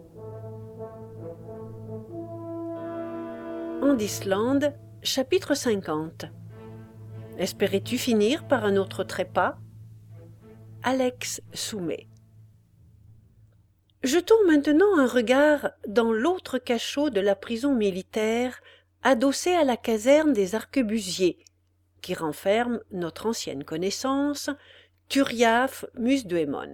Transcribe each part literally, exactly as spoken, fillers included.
En Islande, chapitre cinquante. Espérais-tu finir par un autre trépas? Alex Soumet. Jetons maintenant un regard dans l'autre cachot de la prison militaire, adossé à la caserne des arquebusiers, qui renferme notre ancienne connaissance, Turiaf Musdémon.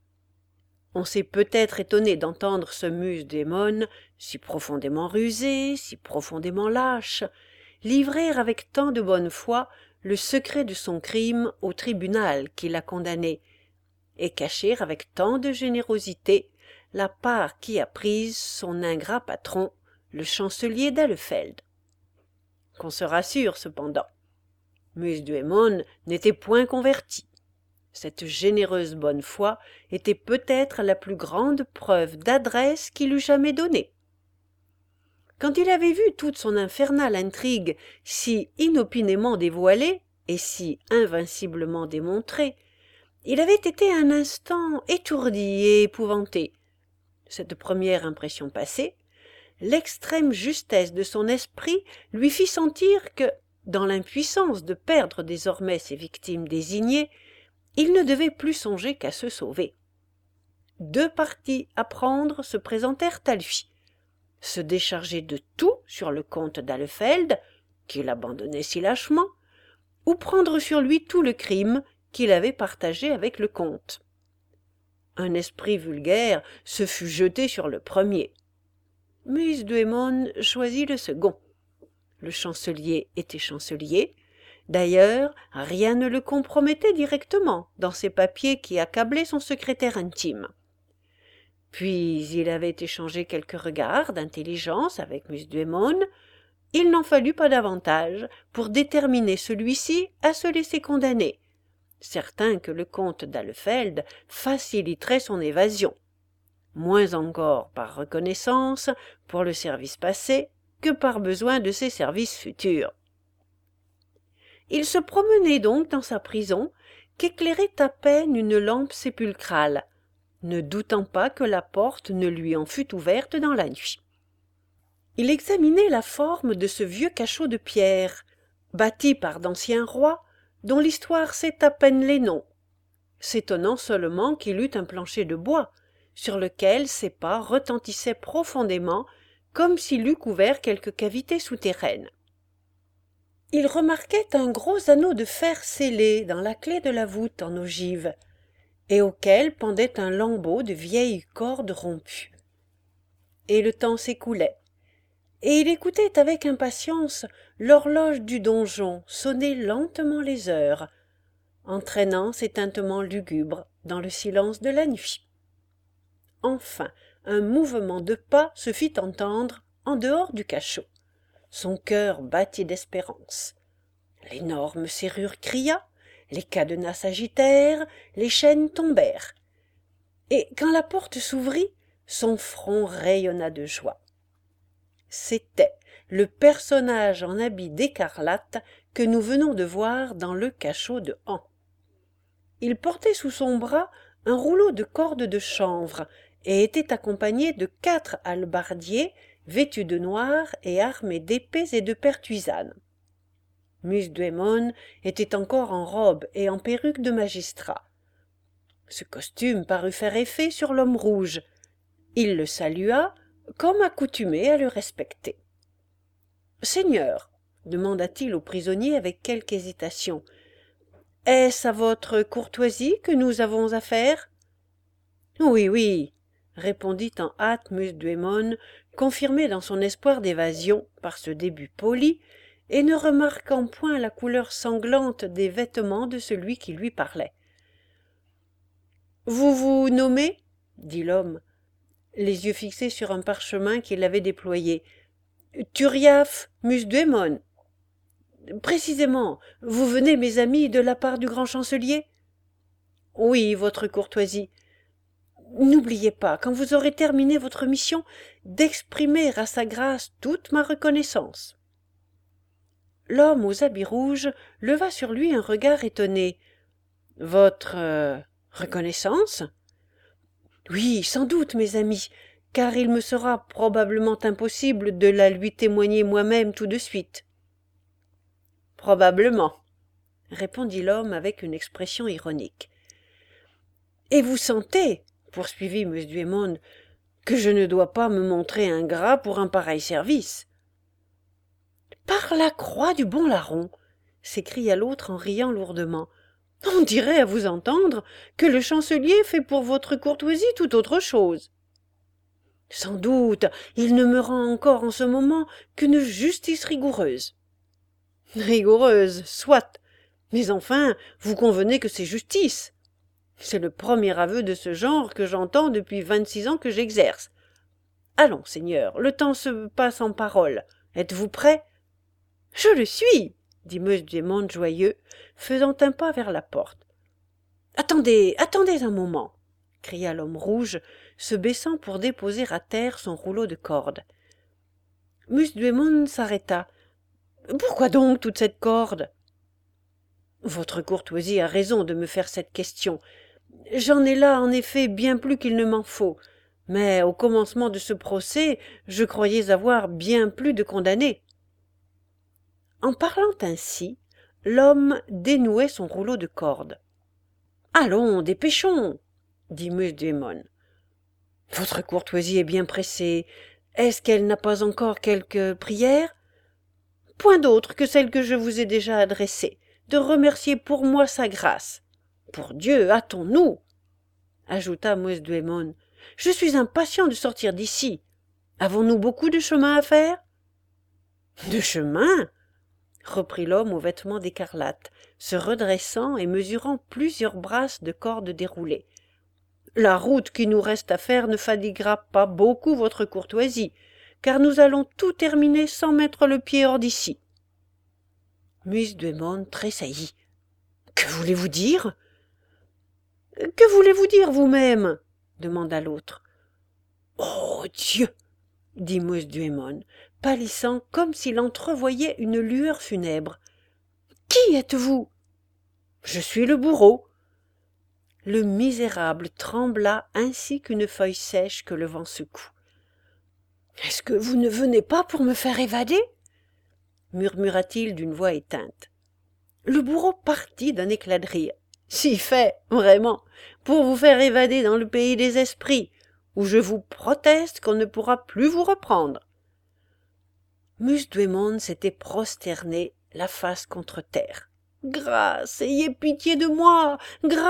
On s'est peut-être étonné d'entendre ce Musdémon, si profondément rusé, si profondément lâche, livrer avec tant de bonne foi le secret de son crime au tribunal qui l'a condamné, et cacher avec tant de générosité la part qu'y a prise son ingrat patron, le chancelier d'Ahlefeld. Qu'on se rassure cependant, Musdémon n'était point converti. Cette généreuse bonne foi était peut-être la plus grande preuve d'adresse qu'il eût jamais donnée. Quand il avait vu toute son infernale intrigue si inopinément dévoilée et si invinciblement démontrée, il avait été un instant étourdi et épouvanté. Cette première impression passée, l'extrême justesse de son esprit lui fit sentir que, dans l'impuissance de perdre désormais ses victimes désignées, il ne devait plus songer qu'à se sauver. Deux partis à prendre se présentèrent à lui. Se décharger de tout sur le comte d'Ahlefeld, qu'il abandonnait si lâchement, ou prendre sur lui tout le crime qu'il avait partagé avec le comte. Un esprit vulgaire se fût jeté sur le premier. Musdémon choisit le second. Le chancelier était chancelier. D'ailleurs, rien ne le compromettait directement dans ces papiers qui accablaient son secrétaire intime. Puis il avait échangé quelques regards d'intelligence avec Musdémon. Il n'en fallut pas davantage pour déterminer celui-ci à se laisser condamner, certain que le comte d'Ahlefeld faciliterait son évasion, moins encore par reconnaissance pour le service passé que par besoin de ses services futurs. Il se promenait donc dans sa prison qu'éclairait à peine une lampe sépulcrale, ne doutant pas que la porte ne lui en fût ouverte dans la nuit. Il examinait la forme de ce vieux cachot de pierre, bâti par d'anciens rois, dont l'histoire sait à peine les noms, s'étonnant seulement qu'il eût un plancher de bois, sur lequel ses pas retentissaient profondément, comme s'il eût couvert quelque cavité souterraine. Il remarquait un gros anneau de fer scellé dans la clé de la voûte en ogive, et auquel pendait un lambeau de vieille corde rompue. Et le temps s'écoulait, et il écoutait avec impatience l'horloge du donjon sonner lentement les heures, entraînant ses tintements lugubres dans le silence de la nuit. Enfin, un mouvement de pas se fit entendre en dehors du cachot. Son cœur battit d'espérance. L'énorme serrure cria, les cadenas s'agitèrent, les chaînes tombèrent. Et quand la porte s'ouvrit, son front rayonna de joie. C'était le personnage en habit d'écarlate que nous venons de voir dans le cachot de Han. Il portait sous son bras un rouleau de corde de chanvre et était accompagné de quatre hallebardiers vêtus de noir et armés d'épées et de pertuisanes. Musdémon était encore en robe et en perruque de magistrat. Ce costume parut faire effet sur l'homme rouge. Il le salua, comme accoutumé à le respecter. « Seigneur, demanda-t-il au prisonnier avec quelque hésitation, est-ce à votre courtoisie que nous avons affaire? Oui, oui, répondit en hâte Musdémon, confirmé dans son espoir d'évasion par ce début poli, et ne remarquant point la couleur sanglante des vêtements de celui qui lui parlait. Vous vous nommez? Dit l'homme, les yeux fixés sur un parchemin qu'il avait déployé. Turiaf Musdémon. Précisément, vous venez, mes amis, de la part du grand chancelier? Oui, votre courtoisie. N'oubliez pas, quand vous aurez terminé votre mission, d'exprimer à sa grâce toute ma reconnaissance. L'homme aux habits rouges leva sur lui un regard étonné. Votre euh, reconnaissance? Oui, sans doute, mes amis, car il me sera probablement impossible de la lui témoigner moi-même tout de suite. Probablement, répondit l'homme avec une expression ironique. Et vous sentez, poursuivit Miss Dwymon, que je ne dois pas me montrer ingrat pour un pareil service. Par la croix du bon larron, s'écria l'autre en riant lourdement. On dirait à vous entendre que le chancelier fait pour votre courtoisie tout autre chose. Sans doute, il ne me rend encore en ce moment qu'une justice rigoureuse. Rigoureuse, soit, mais enfin, vous convenez que c'est justice. C'est le premier aveu de ce genre que j'entends depuis vingt-six ans que j'exerce. Allons, seigneur, le temps se passe en paroles. Êtes-vous prêt? Je le suis, dit Miss Dwymon joyeux, faisant un pas vers la porte. Attendez, attendez un moment, cria l'homme rouge, se baissant pour déposer à terre son rouleau de corde. Miss Dwymon s'arrêta. Pourquoi donc toute cette corde? Votre courtoisie a raison de me faire cette question. J'en ai là, en effet, bien plus qu'il ne m'en faut. Mais au commencement de ce procès, je croyais avoir bien plus de condamnés. En parlant ainsi, l'homme dénouait son rouleau de corde. « Allons, dépêchons !» dit Miss Dwymon. « Votre courtoisie est bien pressée. Est-ce qu'elle n'a pas encore quelque prière ?»« Point d'autre que celle que je vous ai déjà adressée, de remercier pour moi sa grâce. Pour Dieu, hâtons-nous !» ajouta Miss Dwymon. « Je suis impatient de sortir d'ici. Avons-nous beaucoup de chemin à faire ?»« De chemin ?» reprit l'homme aux vêtements d'écarlate, se redressant et mesurant plusieurs brasses de corde déroulées. « La route qui nous reste à faire ne fatiguera pas beaucoup votre courtoisie, car nous allons tout terminer sans mettre le pied hors d'ici. » Miss Dwymon tressaillit. « Que voulez-vous dire ?»« Que voulez-vous dire vous-même ?» demanda l'autre. « Oh Dieu !» dit Miss Dwymon, pâlissant comme s'il entrevoyait une lueur funèbre. « Qui êtes-vous ?»« Je suis le bourreau. » Le misérable trembla ainsi qu'une feuille sèche que le vent secoue. « Est-ce que vous ne venez pas pour me faire évader ?» murmura-t-il d'une voix éteinte. Le bourreau partit d'un éclat de rire. « Si fait, vraiment, pour vous faire évader dans le pays des esprits, où je vous proteste qu'on ne pourra plus vous reprendre. » Miss Dwymon s'était prosternée, la face contre terre. « Grâce, ayez pitié de moi, grâce !»«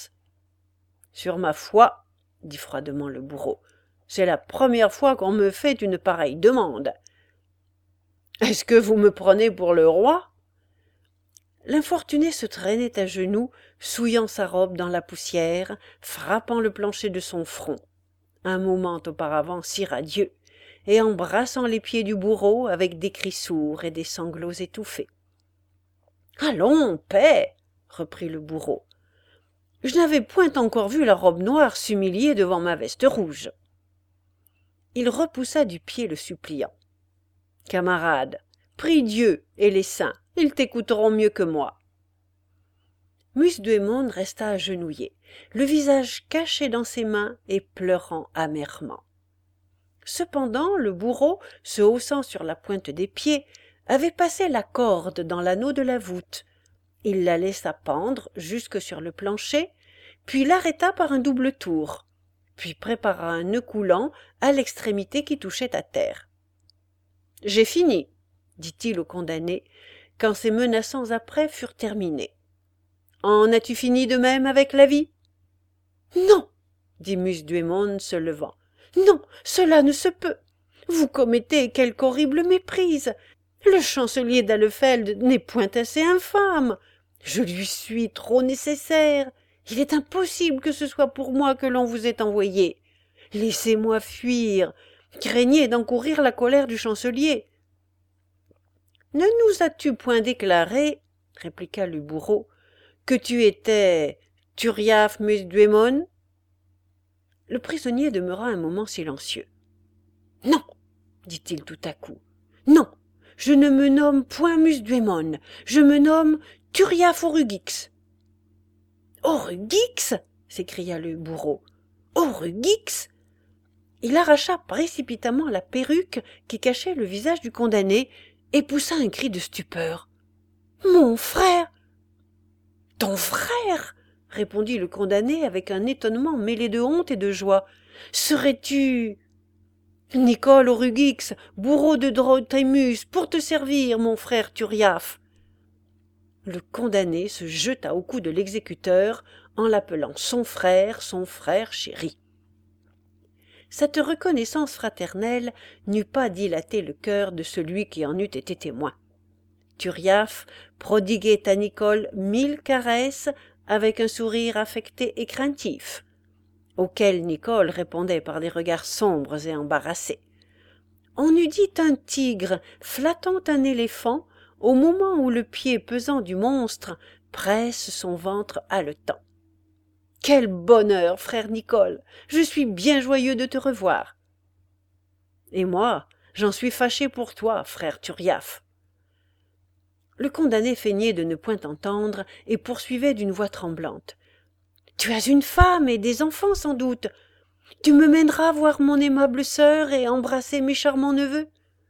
Sur ma foi, » dit froidement le bourreau, « c'est la première fois qu'on me fait une pareille demande. »« Est-ce que vous me prenez pour le roi ?» L'infortuné se traînait à genoux, souillant sa robe dans la poussière, frappant le plancher de son front, un moment auparavant si radieux, et embrassant les pieds du bourreau avec des cris sourds et des sanglots étouffés. « Allons, paix !» reprit le bourreau. « Je n'avais point encore vu la robe noire s'humilier devant ma veste rouge. » Il repoussa du pied le suppliant. « Camarade, prie Dieu et les saints, ils t'écouteront mieux que moi. » Miss Dwymon resta agenouillée, le visage caché dans ses mains et pleurant amèrement. Cependant, le bourreau, se haussant sur la pointe des pieds, avait passé la corde dans l'anneau de la voûte. Il la laissa pendre jusque sur le plancher, puis l'arrêta par un double tour, puis prépara un nœud coulant à l'extrémité qui touchait à terre. « J'ai fini, » dit-il au condamné, quand ces menaçants apprêts furent terminés. « En as-tu fini de même avec la vie ?»« Non, » dit Miss Dwymon se levant. « Non, cela ne se peut. Vous commettez quelque horrible méprise. Le chancelier d'Ahlefeld n'est point assez infâme. Je lui suis trop nécessaire. Il est impossible que ce soit pour moi que l'on vous ait envoyé. Laissez-moi fuir. Craignez d'encourir la colère du chancelier. »« Ne nous as-tu point déclaré, répliqua le bourreau, que tu étais Turiaf Miss Dwymon ?» Le prisonnier demeura un moment silencieux. « Non, dit-il tout à coup, non, je ne me nomme point Miss Dwymon, je me nomme Turiaf Orugix. »« Orugix » s'écria le bourreau. « Orugix » Il arracha précipitamment la perruque qui cachait le visage du condamné et poussa un cri de stupeur. « Mon frère !»« Ton frère !» répondit le condamné avec un étonnement mêlé de honte et de joie. « Serais-tu... » « Nicole Orugix, bourreau de Drothémus, pour te servir, mon frère Turiaf !» Le condamné se jeta au cou de l'exécuteur en l'appelant son frère, son frère chéri. Cette reconnaissance fraternelle n'eût pas dilaté le cœur de celui qui en eût été témoin. Turiaf prodiguait à Nicole mille caresses avec un sourire affecté et craintif, auquel Nicole répondait par des regards sombres et embarrassés. On eût dit un tigre flattant un éléphant au moment où le pied pesant du monstre presse son ventre haletant. « Quel bonheur, frère Nicole! Je suis bien joyeux de te revoir. »« Et moi, j'en suis fâché pour toi, frère Turiaf. » Le condamné feignait de ne point entendre et poursuivait d'une voix tremblante. « Tu as une femme et des enfants sans doute. Tu me mèneras voir mon aimable sœur et embrasser mes charmants neveux. »«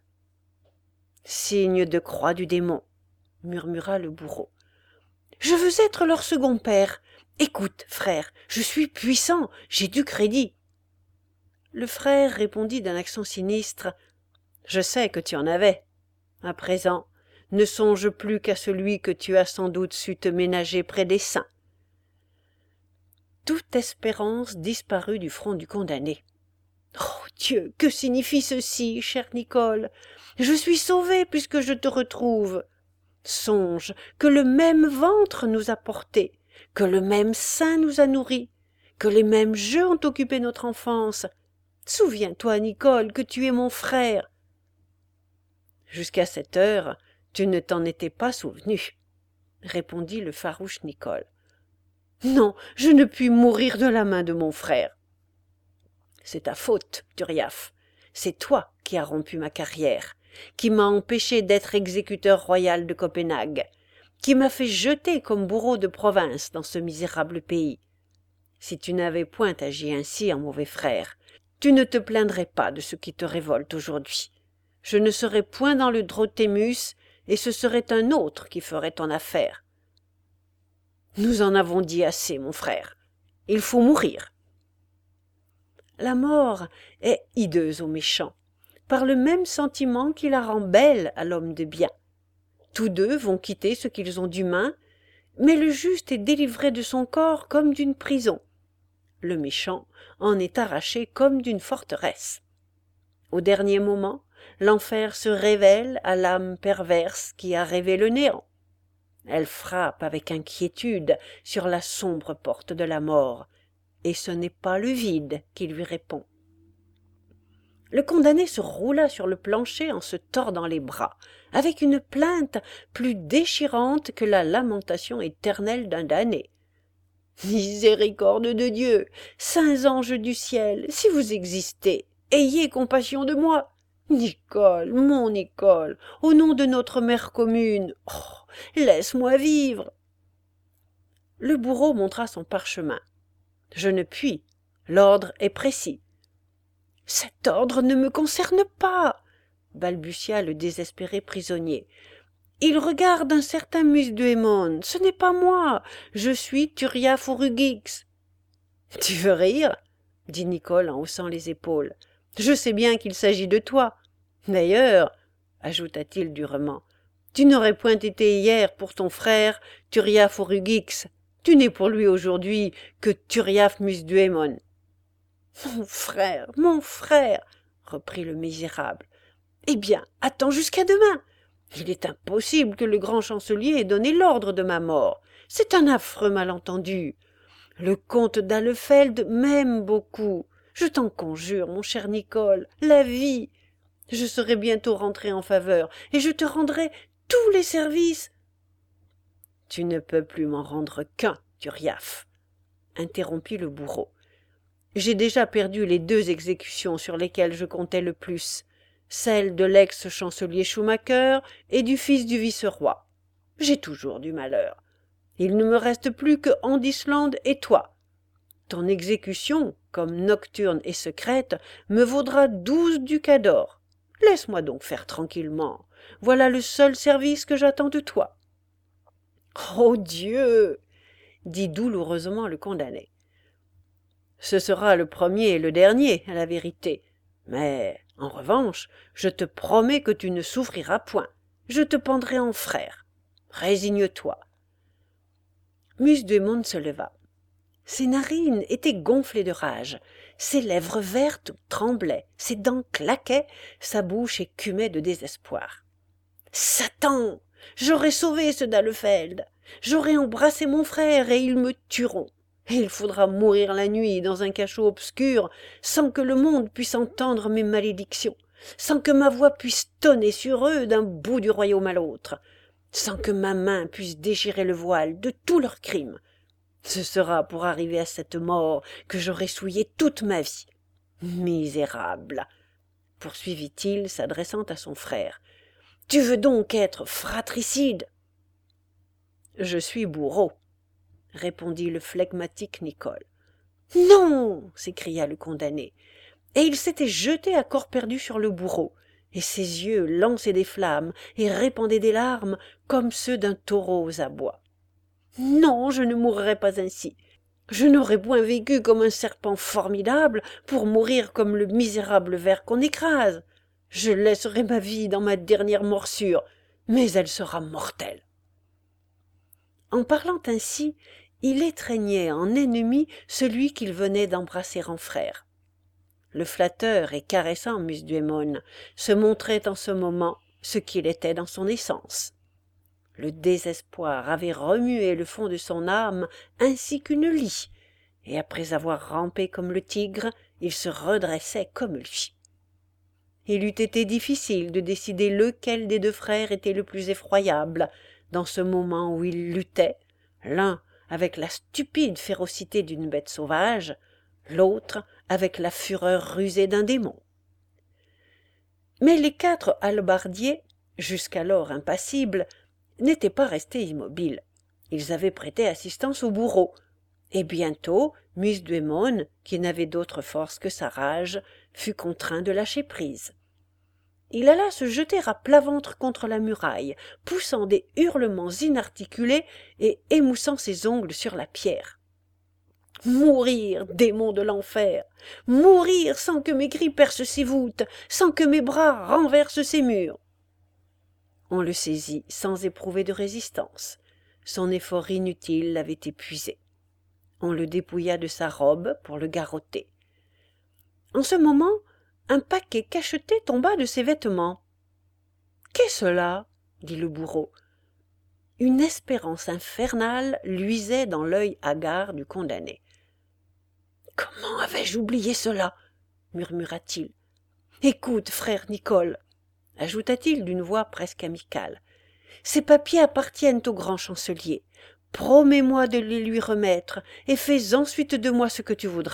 Signe de croix du démon, » murmura le bourreau. « Je veux être leur second père. Écoute, frère, je suis puissant, j'ai du crédit. » Le frère répondit d'un accent sinistre. « Je sais que tu en avais. À présent, ne songe plus qu'à celui que tu as sans doute su te ménager près des saints. » Toute espérance disparut du front du condamné. « Oh Dieu, que signifie ceci, chère Nicole? Je suis sauvé puisque je te retrouve. Songe que le même ventre nous a portés, que le même sein nous a nourris, que les mêmes jeux ont occupé notre enfance. Souviens-toi, Nicole, que tu es mon frère. » Jusqu'à cette heure, tu ne t'en étais pas souvenu, répondit le farouche Nicole. Non, je ne puis mourir de la main de mon frère. C'est ta faute, Turiaf. C'est toi qui as rompu ma carrière, qui m'as empêché d'être exécuteur royal de Copenhague, qui m'as fait jeter comme bourreau de province dans ce misérable pays. Si tu n'avais point agi ainsi en mauvais frère, tu ne te plaindrais pas de ce qui te révolte aujourd'hui. Je ne serais point dans le Drothémus, et ce serait un autre qui ferait ton affaire. Nous en avons dit assez, mon frère. Il faut mourir. La mort est hideuse aux méchants, par le même sentiment qui la rend belle à l'homme de bien. Tous deux vont quitter ce qu'ils ont d'humain, mais le juste est délivré de son corps comme d'une prison. Le méchant en est arraché comme d'une forteresse. Au dernier moment, l'enfer se révèle à l'âme perverse qui a rêvé le néant. Elle frappe avec inquiétude sur la sombre porte de la mort, et ce n'est pas le vide qui lui répond. Le condamné se roula sur le plancher en se tordant les bras, avec une plainte plus déchirante que la lamentation éternelle d'un damné. « Miséricorde de Dieu, saints anges du ciel, si vous existez, ayez compassion de moi. Nicole, mon Nicole, au nom de notre mère commune, oh, laisse-moi vivre. » Le bourreau montra son parchemin. « Je ne puis. L'ordre est précis. »« Cet ordre ne me concerne pas, » balbutia le désespéré prisonnier. « Il regarde un certain Musduémon. Ce n'est pas moi. Je suis Turiaf Orugix. »« Tu veux rire ?» dit Nicole en haussant les épaules. « Je sais bien qu'il s'agit de toi. D'ailleurs, ajouta-t-il durement, tu n'aurais point été hier pour ton frère Turiaf Orugix. Tu n'es pour lui aujourd'hui que Turiaf Musduémon. »« Mon frère, mon frère, reprit le misérable. Eh bien, attends jusqu'à demain. Il est impossible que le grand chancelier ait donné l'ordre de ma mort. C'est un affreux malentendu. Le comte d'Ahlefeld m'aime beaucoup. Je t'en conjure, mon cher Nicole, la vie. Je serai bientôt rentré en faveur, et je te rendrai tous les services. »« Tu ne peux plus m'en rendre qu'un, Turiaf, » interrompit le bourreau. « J'ai déjà perdu les deux exécutions sur lesquelles je comptais le plus, celle de l'ex-chancelier Schumacher et du fils du vice-roi. J'ai toujours du malheur. Il ne me reste plus que Andisland et toi. Ton exécution, comme nocturne et secrète me vaudra douze ducats d'or. Laisse-moi donc faire tranquillement. Voilà le seul service que j'attends de toi. »« Oh Dieu !» dit douloureusement le condamné. « Ce sera le premier et le dernier, à la vérité. Mais, en revanche, je te promets que tu ne souffriras point. Je te pendrai en frère. Résigne-toi. » Musdémon se leva. Ses narines étaient gonflées de rage, ses lèvres vertes tremblaient, ses dents claquaient, sa bouche écumait de désespoir. « Satan ! J'aurais sauvé ce d'Ahlefeld. J'aurais embrassé mon frère et ils me tueront. Et il faudra mourir la nuit dans un cachot obscur, sans que le monde puisse entendre mes malédictions, sans que ma voix puisse tonner sur eux d'un bout du royaume à l'autre, sans que ma main puisse déchirer le voile de tous leurs crimes. Ce sera pour arriver à cette mort que j'aurai souillé toute ma vie. Misérable !» poursuivit-il, s'adressant à son frère. « Tu veux donc être fratricide ?»« Je suis bourreau, » répondit le flegmatique Nicole. « Non !» s'écria le condamné, et il s'était jeté à corps perdu sur le bourreau, et ses yeux lançaient des flammes et répandaient des larmes comme ceux d'un taureau aux abois. « Non, je ne mourrai pas ainsi. Je n'aurais point vécu comme un serpent formidable pour mourir comme le misérable ver qu'on écrase. Je laisserai ma vie dans ma dernière morsure, mais elle sera mortelle. » En parlant ainsi, il étreignait en ennemi celui qu'il venait d'embrasser en frère. Le flatteur et caressant Musdémon se montrait en ce moment ce qu'il était dans son essence. Le désespoir avait remué le fond de son âme ainsi qu'une lie, et après avoir rampé comme le tigre, il se redressait comme lui. Il eût été difficile de décider lequel des deux frères était le plus effroyable dans ce moment où ils luttaient, l'un avec la stupide férocité d'une bête sauvage, l'autre avec la fureur rusée d'un démon. Mais les quatre hallebardiers, jusqu'alors impassibles, n'étaient pas restés immobiles. Ils avaient prêté assistance au bourreau, et bientôt Musdémon, qui n'avait d'autre force que sa rage, fut contraint de lâcher prise. Il alla se jeter à plat ventre contre la muraille, poussant des hurlements inarticulés et émoussant ses ongles sur la pierre. « Mourir, démon de l'enfer! Mourir sans que mes cris percent ses voûtes, sans que mes bras renversent ses murs !» On le saisit sans éprouver de résistance. Son effort inutile l'avait épuisé. On le dépouilla de sa robe pour le garrotter. En ce moment, un paquet cacheté tomba de ses vêtements. « Qu'est cela ?» dit le bourreau. Une espérance infernale luisait dans l'œil hagard du condamné. « Comment avais-je oublié cela ?» murmura-t-il. « Écoute, frère Nicole, » ajouta-t-il d'une voix presque amicale, « ces papiers appartiennent au grand chancelier. Promets-moi de les lui remettre, et fais ensuite de moi ce que tu voudras. »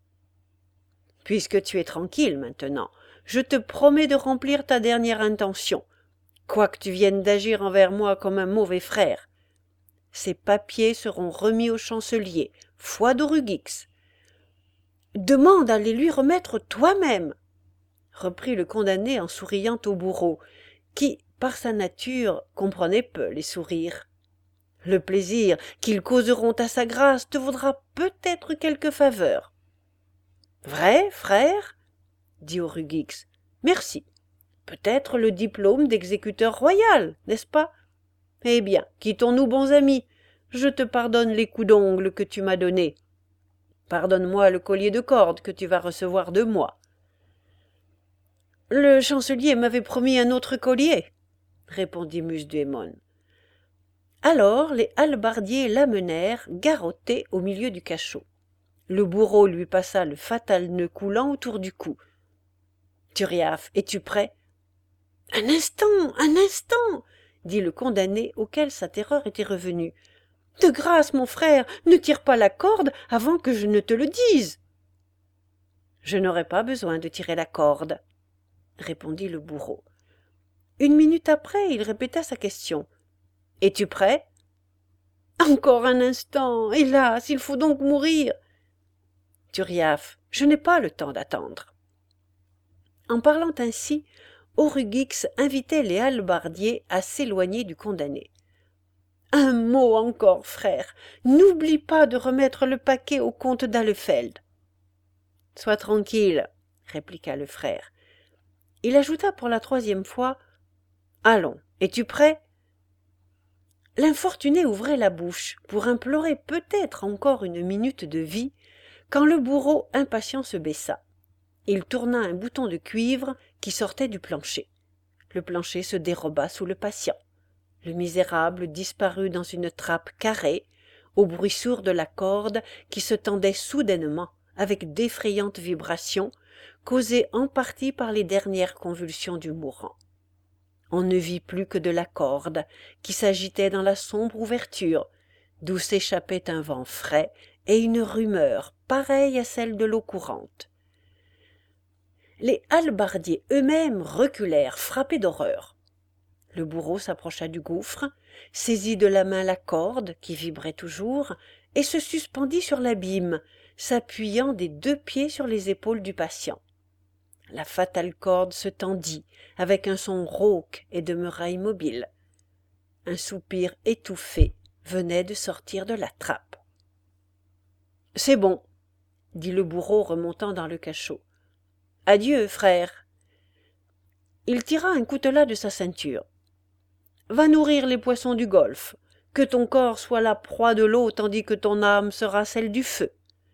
« Puisque tu es tranquille maintenant, je te promets de remplir ta dernière intention, quoique tu viennes d'agir envers moi comme un mauvais frère. Ces papiers seront remis au chancelier, foi d'Orugix. »« Demande à les lui remettre toi-même, » reprit le condamné en souriant au bourreau, qui, par sa nature, comprenait peu les sourires. « Le plaisir qu'ils causeront à sa grâce te vaudra peut-être quelque faveur. »« Vrai, frère ?» dit Orugix. « Merci. Peut-être le diplôme d'exécuteur royal, n'est-ce pas ? Eh bien, quittons-nous bons amis. Je te pardonne les coups d'ongles que tu m'as donnés. Pardonne-moi le collier de corde que tu vas recevoir de moi. » « Le chancelier m'avait promis un autre collier, » répondit Musdémon. Alors les hallebardiers l'amenèrent garrotté au milieu du cachot. Le bourreau lui passa le fatal nœud coulant autour du cou. « Turiaf, es-tu prêt ?»« Un instant, un instant !» dit le condamné auquel sa terreur était revenue. « De grâce, mon frère, ne tire pas la corde avant que je ne te le dise. »« Je n'aurai pas besoin de tirer la corde, » répondit le bourreau. Une minute après, il répéta sa question. « Es-tu prêt ?»« Encore un instant, hélas, il faut donc mourir. »« Turiaf, Je n'ai pas le temps d'attendre. » En parlant ainsi, Orugix invitait les hallebardiers à s'éloigner du condamné. « Un mot encore, frère, n'oublie pas de remettre le paquet au comte d'Ahlefeld. »« Sois tranquille, » répliqua le frère. Il ajouta pour la troisième fois, « Allons, es-tu prêt ?» L'infortuné ouvrait la bouche pour implorer peut-être encore une minute de vie, quand le bourreau impatient se baissa. Il tourna un bouton de cuivre qui sortait du plancher. Le plancher se déroba sous le patient. Le misérable disparut dans une trappe carrée, au bruit sourd de la corde qui se tendait soudainement avec d'effrayantes vibrations, causées en partie par les dernières convulsions du mourant. On ne vit plus que de la corde qui s'agitait dans la sombre ouverture, d'où s'échappait un vent frais et une rumeur pareille à celle de l'eau courante. Les hallebardiers eux-mêmes reculèrent, frappés d'horreur. Le bourreau s'approcha du gouffre, saisit de la main la corde qui vibrait toujours et se suspendit sur l'abîme, s'appuyant des deux pieds sur les épaules du patient. La fatale corde se tendit avec un son rauque et demeura immobile. Un soupir étouffé venait de sortir de la trappe. « C'est bon, » dit le bourreau remontant dans le cachot. « Adieu, frère. » Il tira un coutelas de sa ceinture. « Va nourrir les poissons du golfe, que ton corps soit la proie de l'eau tandis que ton âme sera celle du feu. »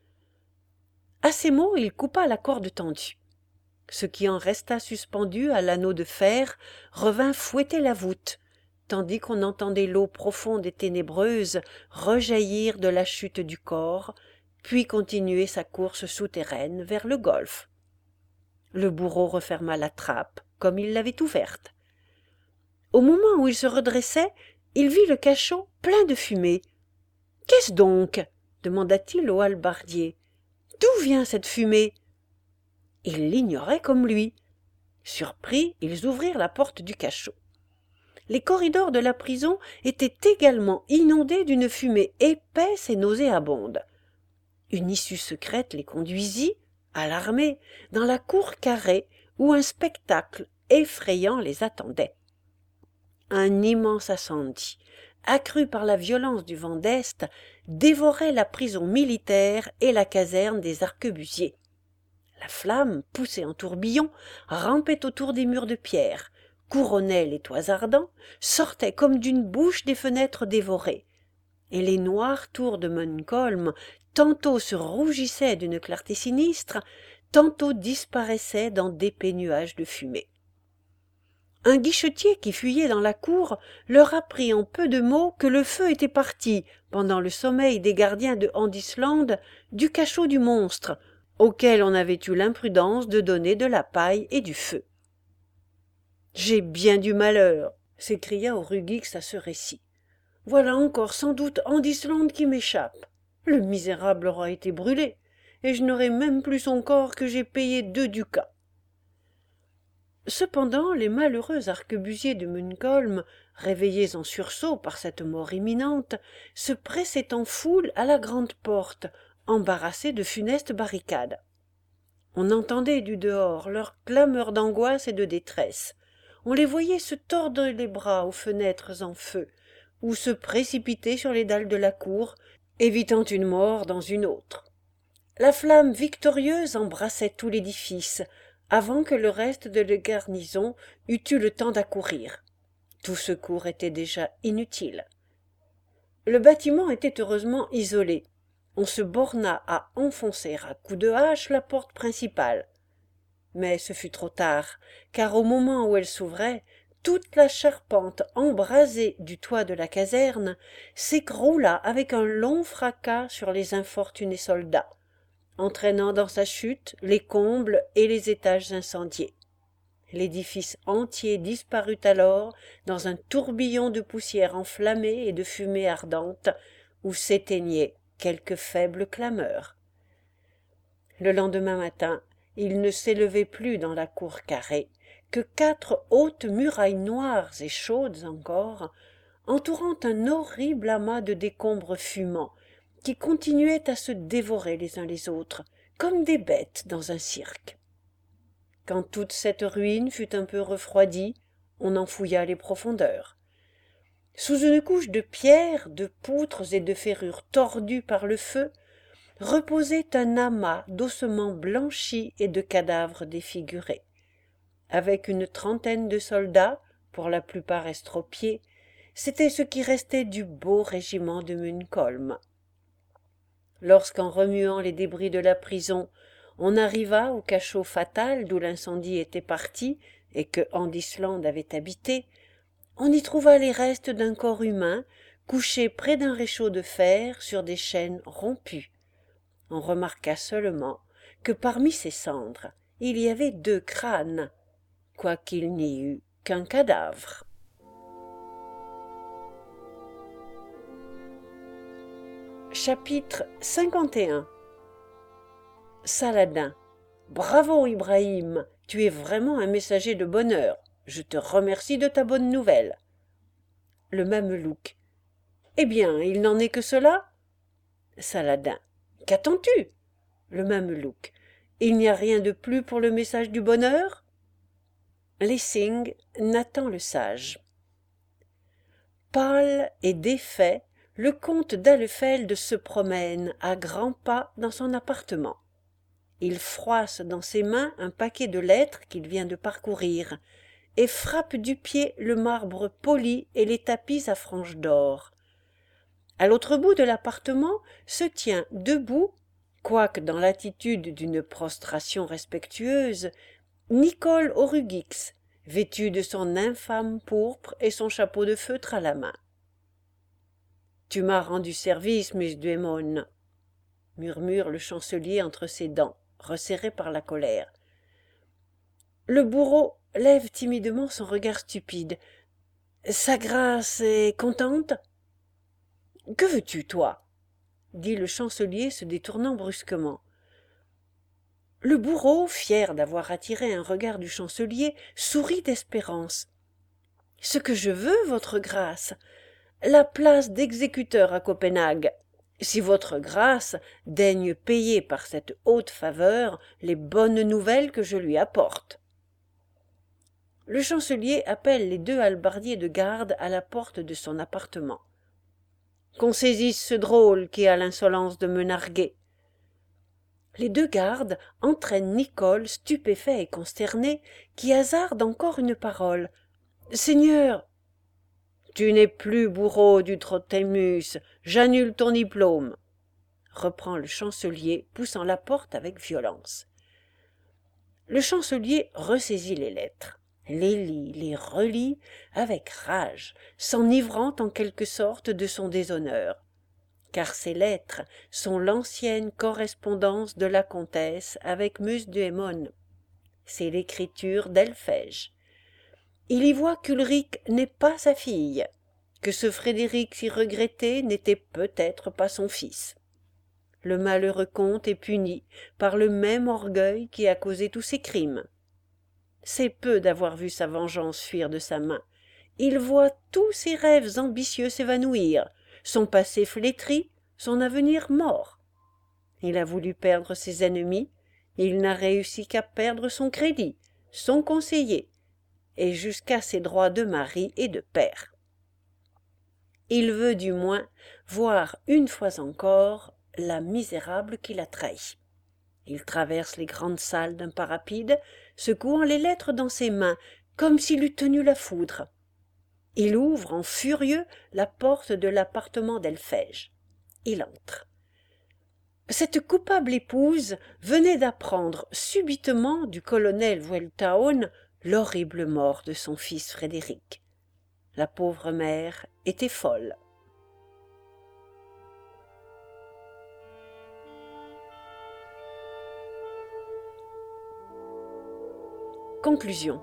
À ces mots, il coupa la corde tendue. Ce qui en resta suspendu à l'anneau de fer revint fouetter la voûte, tandis qu'on entendait l'eau profonde et ténébreuse rejaillir de la chute du corps, puis continuer sa course souterraine vers le golfe. Le bourreau referma la trappe comme il l'avait ouverte. Au moment où il se redressait, il vit le cachot plein de fumée. « Qu'est-ce donc ?» demanda-t-il au hallebardier. « D'où vient cette fumée ?» Ils l'ignoraient comme lui. Surpris, ils ouvrirent la porte du cachot. Les corridors de la prison étaient également inondés d'une fumée épaisse et nauséabonde. Une issue secrète les conduisit, alarmés, dans la cour carrée où un spectacle effrayant les attendait. Un immense incendie, accru par la violence du vent d'Est, dévorait la prison militaire et la caserne des arquebusiers. La flamme, poussée en tourbillon, rampait autour des murs de pierre, couronnait les toits ardents, sortait comme d'une bouche des fenêtres dévorées. Et les noires tours de Munkholm tantôt se rougissaient d'une clarté sinistre, tantôt disparaissaient dans d'épais nuages de fumée. Un guichetier qui fuyait dans la cour leur apprit en peu de mots que le feu était parti, pendant le sommeil des gardiens de Andisland, du cachot du monstre, auquel on avait eu l'imprudence de donner de la paille et du feu. « J'ai bien du malheur !» s'écria Orugix à ce récit. « Voilà encore sans doute Andisland qui m'échappe. Le misérable aura été brûlé, et je n'aurai même plus son corps que j'ai payé deux ducats. » Cependant, les malheureux arquebusiers de Munkholm, réveillés en sursaut par cette mort imminente, se pressaient en foule à la grande porte, embarrassés de funestes barricades. On entendait du dehors leurs clameurs d'angoisse et de détresse. On les voyait se tordre les bras aux fenêtres en feu, ou se précipiter sur les dalles de la cour, évitant une mort dans une autre. La flamme victorieuse embrassait tout l'édifice, avant que le reste de la garnison eût eu le temps d'accourir. Tout secours était déjà inutile. Le bâtiment était heureusement isolé. On se borna à enfoncer à coups de hache la porte principale. Mais ce fut trop tard, car au moment où elle s'ouvrait, toute la charpente embrasée du toit de la caserne s'écroula avec un long fracas sur les infortunés soldats, entraînant dans sa chute les combles et les étages incendiés. L'édifice entier disparut alors dans un tourbillon de poussière enflammée et de fumée ardente, où s'éteignaient quelques faibles clameurs. Le lendemain matin, il ne s'élevait plus dans la cour carrée que quatre hautes murailles noires et chaudes encore, entourant un horrible amas de décombres fumants, qui continuaient à se dévorer les uns les autres, comme des bêtes dans un cirque. Quand toute cette ruine fut un peu refroidie, on en fouilla les profondeurs. Sous une couche de pierres, de poutres et de ferrures tordues par le feu, reposait un amas d'ossements blanchis et de cadavres défigurés. Avec une trentaine de soldats, pour la plupart estropiés, c'était ce qui restait du beau régiment de Munkholm. Lorsqu'en remuant les débris de la prison, on arriva au cachot fatal d'où l'incendie était parti et que Andisland avait habité, on y trouva les restes d'un corps humain couché près d'un réchaud de fer sur des chaînes rompues. On remarqua seulement que parmi ces cendres, il y avait deux crânes, quoiqu'il n'y eût qu'un cadavre. Chapitre cinquante et un. Saladin. Bravo, Ibrahim, tu es vraiment un messager de bonheur. Je te remercie de ta bonne nouvelle. Le mamelouk. Eh bien, il n'en est que cela? Saladin. Qu'attends-tu? Le mamelouk. Il n'y a rien de plus pour le message du bonheur? Lessing, Nathan le sage. Pâle et défait, le comte d'Ahlefeld se promène à grands pas dans son appartement. Il froisse dans ses mains un paquet de lettres qu'il vient de parcourir et frappe du pied le marbre poli et les tapis à franges d'or. À l'autre bout de l'appartement se tient debout, quoique dans l'attitude d'une prostration respectueuse, Nicole Orugix, vêtu de son infâme pourpre et son chapeau de feutre à la main. « Tu m'as rendu service, Miss Duemon, » murmure le chancelier entre ses dents, resserré par la colère. Le bourreau lève timidement son regard stupide. « Sa grâce est contente ?»« Que veux-tu, toi ?» dit le chancelier se détournant brusquement. Le bourreau, fier d'avoir attiré un regard du chancelier, sourit d'espérance. « Ce que je veux, votre grâce, la place d'exécuteur à Copenhague, si votre grâce daigne payer par cette haute faveur les bonnes nouvelles que je lui apporte. » Le chancelier appelle les deux hallebardiers de garde à la porte de son appartement. « Qu'on saisisse ce drôle qui a l'insolence de me narguer. » Les deux gardes entraînent Nicole, stupéfait et consterné, qui hasarde encore une parole. « Seigneur !»« Tu n'es plus bourreau du Trottémus, j'annule ton diplôme !» reprend le chancelier, poussant la porte avec violence. Le chancelier ressaisit les lettres, les lit, les relit avec rage, s'enivrant en quelque sorte de son déshonneur. Car ces lettres sont l'ancienne correspondance de la comtesse avec Mus Duemon. C'est l'écriture d'Elphège. Il y voit qu'Ulric n'est pas sa fille, que ce Frédéric si regretté n'était peut-être pas son fils. Le malheureux comte est puni par le même orgueil qui a causé tous ses crimes. C'est peu d'avoir vu sa vengeance fuir de sa main. Il voit tous ses rêves ambitieux s'évanouir, son passé flétri, son avenir mort. Il a voulu perdre ses ennemis, il n'a réussi qu'à perdre son crédit, son conseiller, et jusqu'à ses droits de mari et de père. Il veut du moins voir une fois encore la misérable qui l'a trahi. Il traverse les grandes salles d'un pas rapide, secouant les lettres dans ses mains, comme s'il eût tenu la foudre. Il ouvre en furieux la porte de l'appartement d'Elphège. Il entre. Cette coupable épouse venait d'apprendre subitement du colonel Welltown l'horrible mort de son fils Frédéric. La pauvre mère était folle. Conclusion.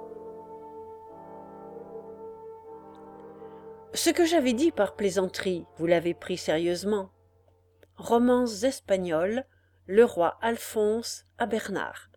Ce que j'avais dit par plaisanterie, vous l'avez pris sérieusement. Romances espagnoles, le roi Alphonse à Bernard.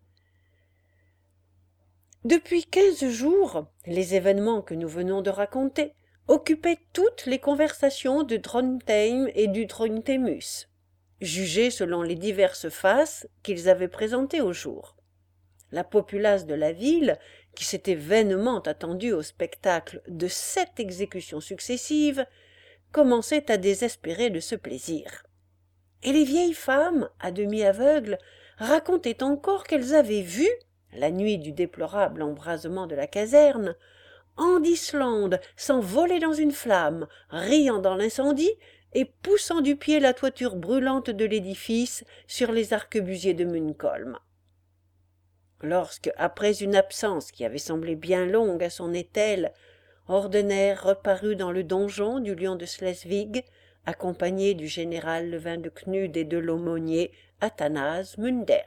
Depuis quinze jours, les événements que nous venons de raconter occupaient toutes les conversations de Drontheim et du Trondheimus. jugés selon les diverses faces qu'ils avaient présentées au jour. La populace de la ville, qui s'était vainement attendue au spectacle de sept exécutions successives, commençait à désespérer de ce plaisir. Et les vieilles femmes, à demi aveugles, racontaient encore qu'elles avaient vu, la nuit du déplorable embrasement de la caserne, Anne d'Islande s'envoler dans une flamme, riant dans l'incendie et poussant du pied la toiture brûlante de l'édifice sur les arquebusiers de Munkholm. Lorsque, après une absence qui avait semblé bien longue à son étel, Ordener reparut dans le donjon du lion de Schleswig, accompagné du général Levin de Knud et de l'aumônier Athanase Munder.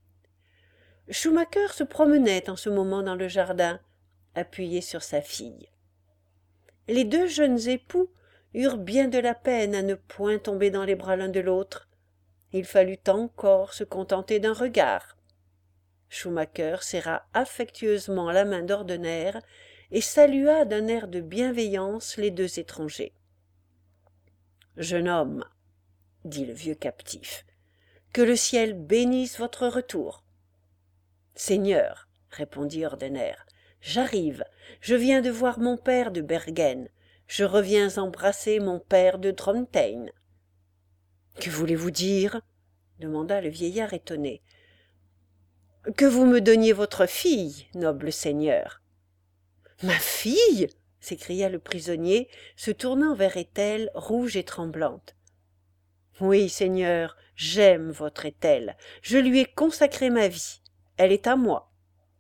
Schumacher se promenait en ce moment dans le jardin, appuyé sur sa fille. Les deux jeunes époux eurent bien de la peine à ne point tomber dans les bras l'un de l'autre. Il fallut encore se contenter d'un regard. Schumacher serra affectueusement la main d'Ordener et salua d'un air de bienveillance les deux étrangers. « Jeune homme, dit le vieux captif, que le ciel bénisse votre retour. »« Seigneur, répondit Ordener, j'arrive, je viens de voir mon père de Bergen, je reviens embrasser mon père de Drontheim. »« Que voulez-vous dire ?» demanda le vieillard étonné. « Que vous me donniez votre fille, noble seigneur. »« Ma fille !» s'écria le prisonnier, se tournant vers Ethel, rouge et tremblante. « Oui, seigneur, j'aime votre Ethel, je lui ai consacré ma vie, elle est à moi. »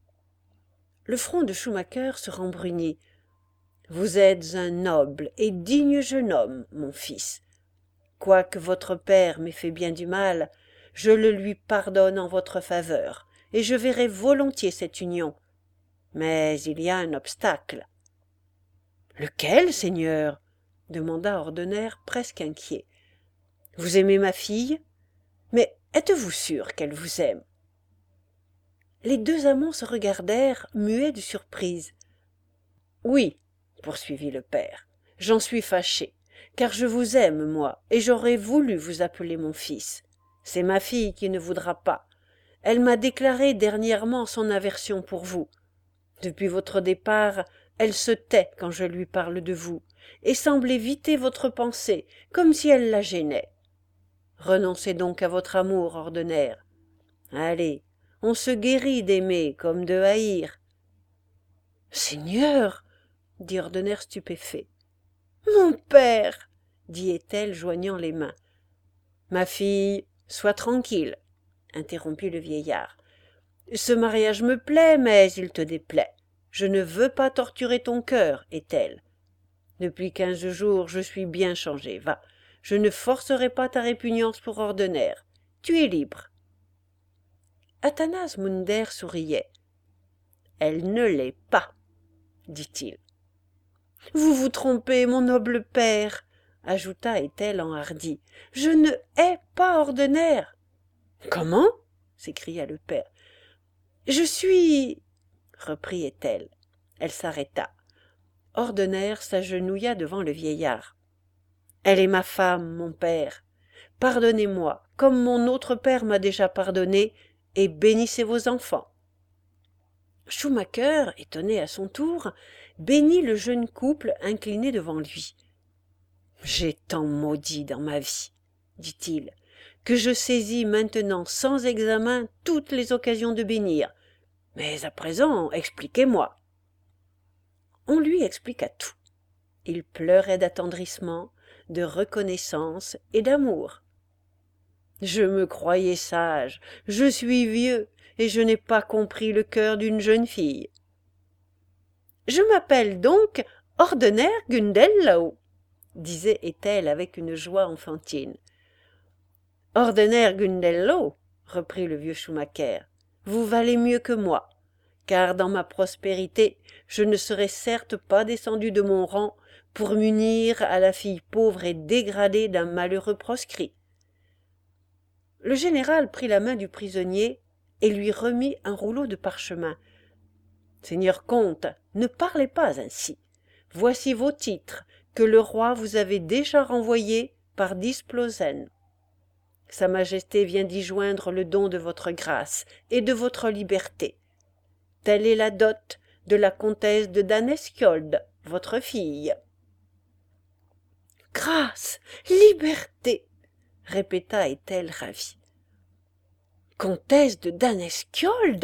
Le front de Schumacher se rembrunit. « Vous êtes un noble et digne jeune homme, mon fils. Quoique votre père m'ait fait bien du mal, je le lui pardonne en votre faveur, et je verrai volontiers cette union. Mais il y a un obstacle. »« Lequel, seigneur ?» demanda Ordener, presque inquiet. « Vous aimez ma fille ? Mais êtes-vous sûr qu'elle vous aime ?» Les deux amants se regardèrent, muets de surprise. « Oui, » poursuivit le père, « j'en suis fâché, car je vous aime, moi, et j'aurais voulu vous appeler mon fils. C'est ma fille qui ne voudra pas. Elle m'a déclaré dernièrement son aversion pour vous. Depuis votre départ, elle se tait quand je lui parle de vous, et semble éviter votre pensée, comme si elle la gênait. Renoncez donc à votre amour, Ordener. Allez, on se guérit d'aimer comme de haïr. »« Seigneur !» dit Ordener stupéfait. « Mon père !» dit Ethel, joignant les mains. « Ma fille, sois tranquille, » interrompit le vieillard. « Ce mariage me plaît, mais il te déplaît. Je ne veux pas torturer ton cœur, Ethel. Depuis quinze jours, je suis bien changé. Va, je ne forcerai pas ta répugnance pour Ordener. Tu es libre. » Athanase Munder souriait. « Elle ne l'est pas, » dit-il. « Vous vous trompez, mon noble père, » ajouta Ethel enhardie. « Je ne hais pas Ordener. »« Comment ?» s'écria le père. « Je suis... » reprit Ethel. Elle s'arrêta. Ordener s'agenouilla devant le vieillard. « Elle est ma femme, mon père. Pardonnez-moi, comme mon autre père m'a déjà pardonné, et bénissez vos enfants. » Schumacher, étonné à son tour, bénit le jeune couple incliné devant lui. « J'ai tant maudit dans ma vie, dit-il, que je saisis maintenant sans examen toutes les occasions de bénir. Mais à présent, expliquez-moi. » On lui expliqua tout. Il pleurait d'attendrissement, de reconnaissance et d'amour. « Je me croyais sage, je suis vieux, et je n'ai pas compris le cœur d'une jeune fille. »« Je m'appelle donc Ordener Gundellau, » disait Ethel avec une joie enfantine. « Ordener Gundellau, » reprit le vieux Schumacher, « vous valez mieux que moi, car dans ma prospérité, je ne serais certes pas descendu de mon rang pour m'unir à la fille pauvre et dégradée d'un malheureux proscrit. » Le général prit la main du prisonnier et lui remit un rouleau de parchemin. « Seigneur comte, ne parlez pas ainsi. Voici vos titres, que le roi vous avait déjà renvoyés par Displosen. » Sa Majesté vient d'y joindre le don de votre grâce et de votre liberté. Telle est la dot de la comtesse de Daneskiold, votre fille. »« Grâce, liberté !» répéta Ethel ravie. « Comtesse de Daneskiold !»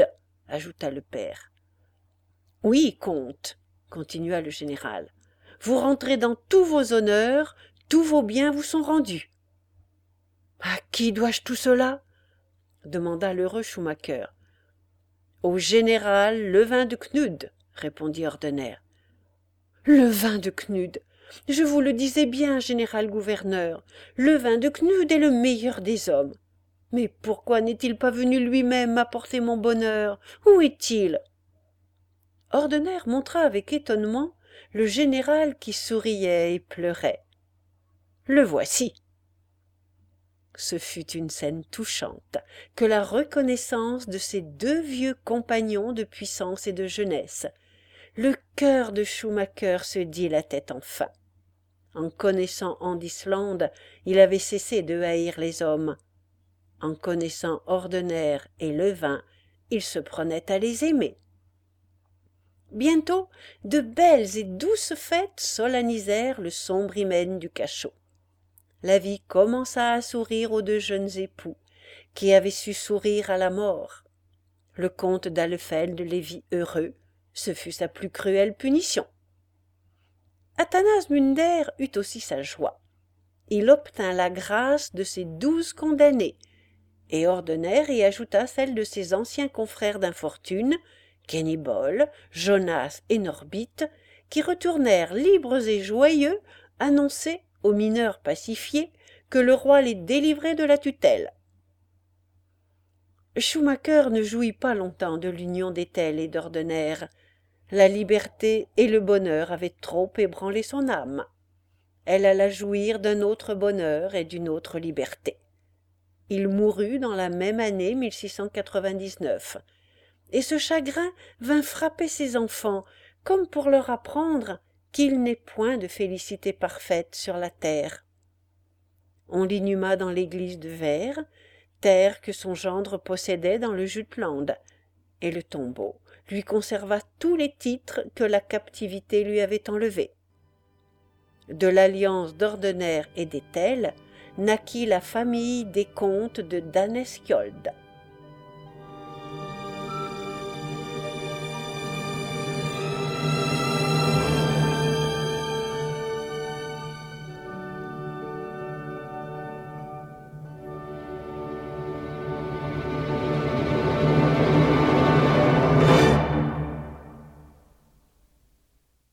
ajouta le père. « Oui, comte, » continua le général, « vous rentrez dans tous vos honneurs, tous vos biens vous sont rendus. »« À qui dois-je tout cela ?» demanda l'heureux Schumacher. « Au général Levin de Knudd, » répondit Ordener. « Levin de Knudd, je vous le disais bien, général gouverneur, Levin de Knudd est le meilleur des hommes. Mais pourquoi n'est-il pas venu lui-même m'apporter mon bonheur? Où est-il » Ordener montra avec étonnement le général qui souriait et pleurait. « Le voici !» Ce fut une scène touchante que la reconnaissance de ces deux vieux compagnons de puissance et de jeunesse. Le cœur de Schumacher se dilatait enfin. En connaissant Andislande, il avait cessé de haïr les hommes. En connaissant Ordener et Levin, il se prenait à les aimer. Bientôt, de belles et douces fêtes solennisèrent le sombre hymen du cachot. La vie commença à sourire aux deux jeunes époux, qui avaient su sourire à la mort. Le comte d'Ahlefeld les vit heureux, ce fut sa plus cruelle punition. Athanase Munder eut aussi sa joie. Il obtint la grâce de ses douze condamnés, et Ordener y ajouta celle de ses anciens confrères d'infortune, Kennybol, Jonas et Norbit, qui retournèrent libres et joyeux annoncer aux mineurs pacifiés que le roi les délivrait de la tutelle. Schumacher ne jouit pas longtemps de l'union d'Ethel et d'Ordener. La liberté et le bonheur avaient trop ébranlé son âme. Elle alla jouir d'un autre bonheur et d'une autre liberté. Il mourut dans la même année mille six cent quatre-vingt-dix-neuf, et ce chagrin vint frapper ses enfants comme pour leur apprendre qu'il n'est point de félicité parfaite sur la terre. On l'inhuma dans l'église de Vere, terre que son gendre possédait dans le Jutland, et le tombeau lui conserva tous les titres que la captivité lui avait enlevés. De l'alliance d'Ordener et d'Ethel naquit la famille des comtes de Daneskiold.